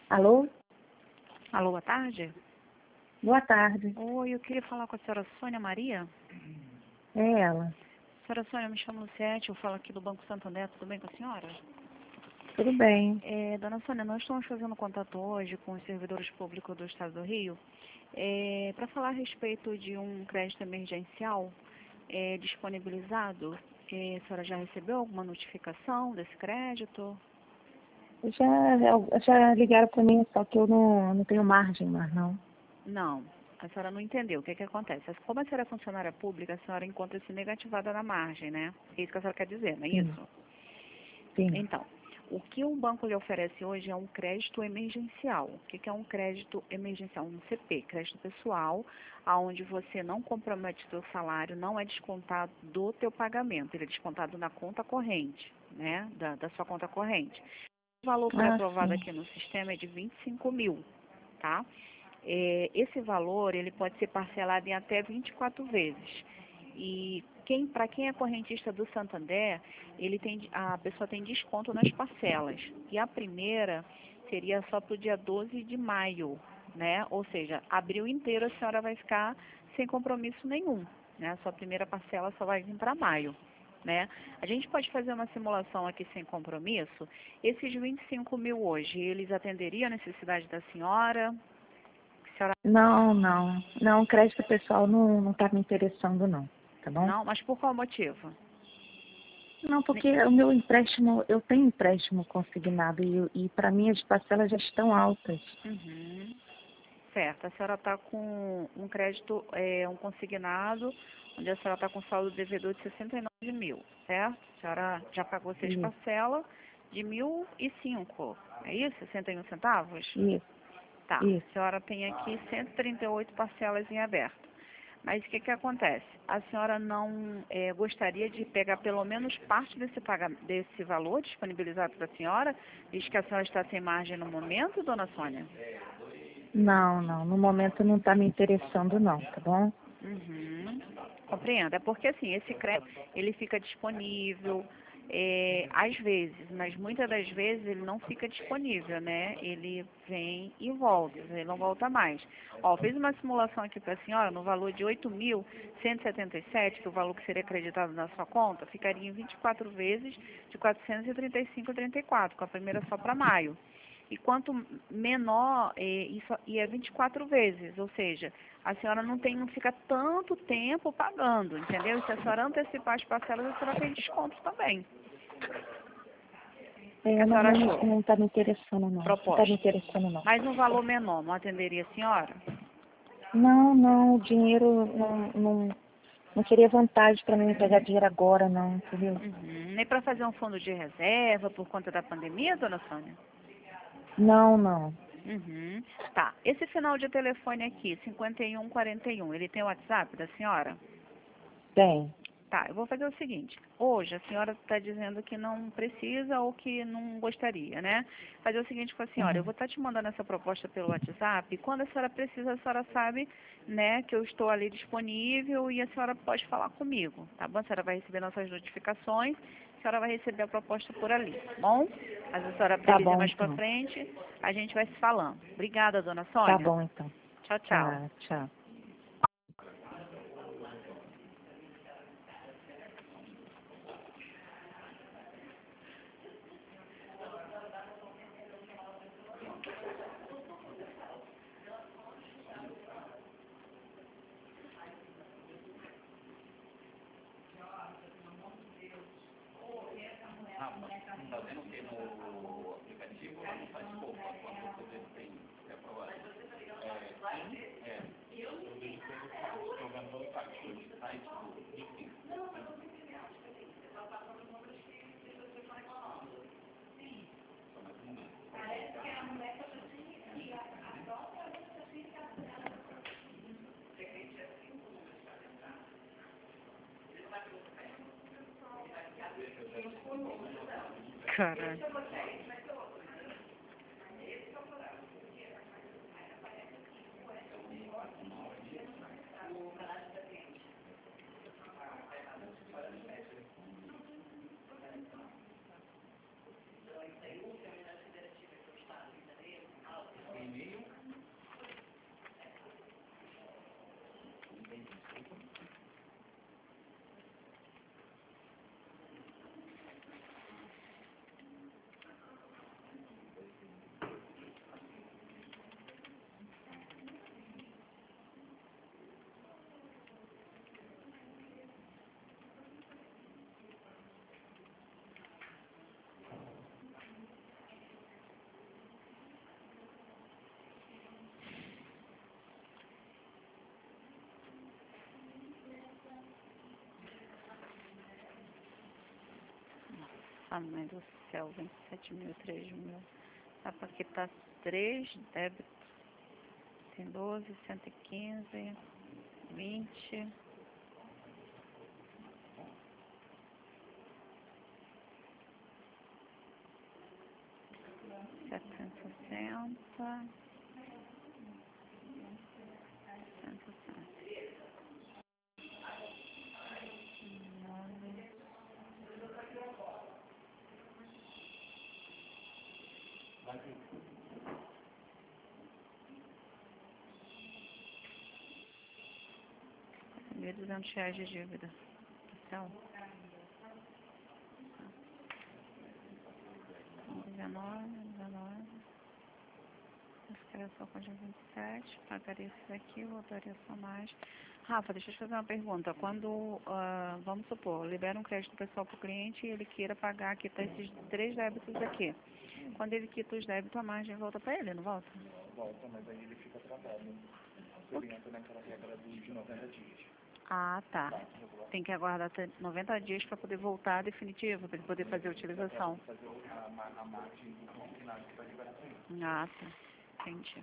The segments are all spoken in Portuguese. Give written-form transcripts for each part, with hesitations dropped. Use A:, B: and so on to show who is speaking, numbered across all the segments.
A: Alô?
B: Alô, boa tarde.
A: Boa tarde.
B: Oi, eu queria falar com a senhora Sônia Maria.
A: É ela.
B: Senhora Sônia, eu me chamo Luciete, eu falo aqui do Banco Santander, tudo bem com a senhora?
A: Tudo bem.
B: Dona Sônia, nós estamos fazendo contato hoje com os servidores públicos do Estado do Rio para falar a respeito de um crédito emergencial disponibilizado. A senhora já recebeu alguma notificação desse crédito?
A: Já ligaram para mim, só que eu não tenho margem mais, não.
B: Não, a senhora não entendeu. O que acontece? Como a senhora é funcionária pública, a senhora encontra-se negativada na margem, né? É isso que a senhora quer dizer, não é
A: Sim.
B: isso?
A: Sim.
B: Então, o que o banco lhe oferece hoje é um crédito emergencial. O que é um crédito emergencial? Um CP, crédito pessoal, onde você não compromete o seu salário, não é descontado do teu pagamento, ele é descontado na conta corrente, né? Da sua conta corrente. O valor pré-aprovado
A: Sim.
B: aqui no sistema é de 25 mil, tá? Esse valor ele pode ser parcelado em até 24 vezes. E para quem é correntista do Santander, a pessoa tem desconto nas parcelas. E a primeira seria só para o dia 12 de maio, né? Ou seja, abril inteiro a senhora vai ficar sem compromisso nenhum, né? A sua primeira parcela só vai vir para maio, né? A gente pode fazer uma simulação aqui sem compromisso. Esses 25 mil hoje, eles atenderiam a necessidade da senhora?
A: Não, crédito pessoal não está me interessando, não. Tá bom?
B: Não, mas por qual motivo?
A: Não, porque o meu empréstimo, eu tenho empréstimo consignado e para mim as parcelas já estão altas.
B: Uhum. Certo, a senhora está com um crédito, um consignado, onde a senhora está com saldo devedor de 69 mil, certo? A senhora já pagou 6
A: Isso.
B: parcelas de 1.005, é isso? 61 centavos?
A: Isso.
B: Tá,
A: Isso.
B: a senhora tem aqui 138 parcelas em aberto. Mas o que acontece? A senhora não gostaria de pegar pelo menos parte desse valor disponibilizado para a senhora, visto que a senhora está sem margem no momento, dona Sônia?
A: Não, no momento não está me interessando, não, tá bom?
B: Uhum. Compreendo. É porque assim, esse crédito, ele fica disponível às vezes, mas muitas das vezes ele não fica disponível, né? Ele vem e volta, ele não volta mais. Ó, fiz uma simulação aqui para a senhora no valor de 8.177, que é o valor que seria acreditado na sua conta, ficaria em 24 vezes de 435,34, com a primeira só para maio. E quanto menor, isso é 24 vezes, ou seja, a senhora não fica tanto tempo pagando, entendeu? E se a senhora antecipar as parcelas, a senhora tem desconto também. O que a senhora achou?
A: Não está me interessando, não. Não está me
B: Proposta.
A: interessando, não.
B: Mas um valor menor, não atenderia a senhora?
A: Não, o dinheiro não seria vantagem para mim pegar dinheiro agora, não, entendeu?
B: Uhum. Nem para fazer um fundo de reserva por conta da pandemia, dona Sônia?
A: Não.
B: Uhum. Tá. Esse final de telefone aqui, 5141, ele tem o WhatsApp da senhora?
A: Tem.
B: Tá, eu vou fazer o seguinte. Hoje a senhora está dizendo que não precisa ou que não gostaria, né? Fazer o seguinte com a senhora. Eu
A: Uhum.
B: vou estar te mandando essa proposta pelo WhatsApp. E quando a senhora precisa, a senhora sabe, né, que eu estou ali disponível e a senhora pode falar comigo, tá bom? A senhora vai receber nossas notificações. A senhora vai receber a proposta por ali, tá bom? Mas a senhora
A: Tá
B: precisa
A: bom,
B: mais para
A: então.
B: frente, a gente vai se falando. Obrigada, dona
A: Tá
B: Sônia.
A: bom, então.
B: Tchau, tchau.
A: Tá, tchau.
B: Caralho. Ah, mãe do céu, 27 mil, 3 mil. Dá pra quitar 3 débitos. Tem 12, 115, 20. 760. 760. 9. R$ 1.200 de dívida. Então, 19, 19. Essa com dia 27. Pagaria isso aqui, voltaria só mais. Rafa, deixa eu te fazer uma pergunta. Quando, vamos supor, libera um crédito pessoal para o cliente e ele queira pagar, quitar esses 3 débitos aqui. Quando ele quita os débitos, a margem volta para ele, não volta?
C: Volta, mas aí ele fica travado. Ele entra naquela regra de 90 dias.
B: Ah, tá. Tem que aguardar até 90 dias para poder voltar definitivo, para ele poder fazer a utilização.
C: Fazer a margem do consignado que vai liberar para ele.
B: Ah, tá. Entendi.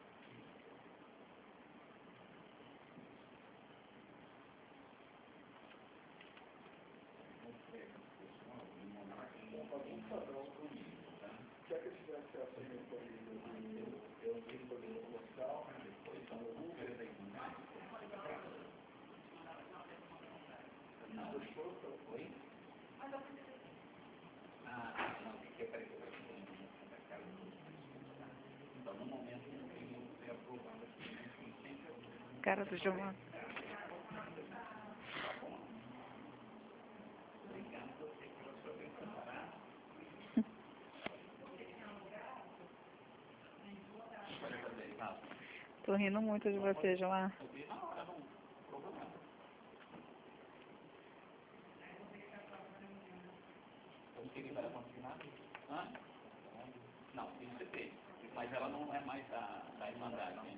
B: Cara do João. Tô rindo muito de você, João.
C: Não, isso você fez. Mas ela não é mais da Irmandade, né?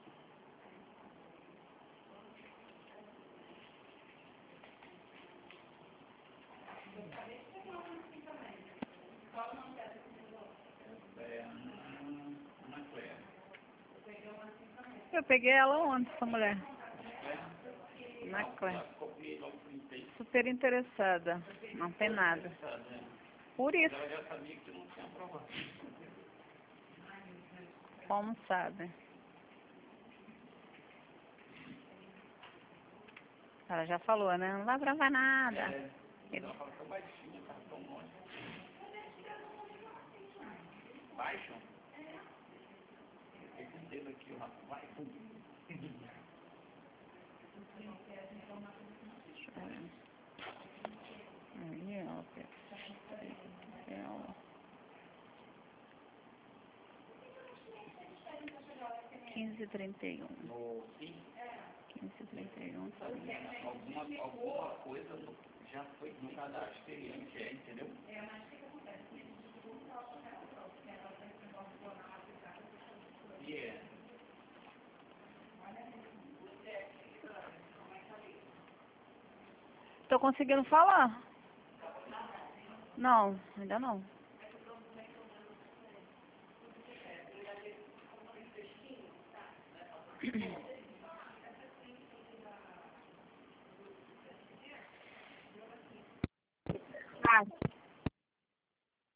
B: Eu peguei ela ontem, essa mulher. Na Clé. Super interessada. Não tem nada. Por isso.
C: Ela já sabia que não tinha prova.
B: Como sabe? Ela já falou, né? Não vai gravar nada.
C: Ela fala tão baixinho, tá tão longe. Baixo? Tem um dedo aqui, o Rafa. Vai.
B: Aí, ó. 15h31. 15h31, tá bem.
C: Alguma coisa já foi no cadastro que ele quer, entendeu? E é.
B: Tô conseguindo falar? Não, ainda não.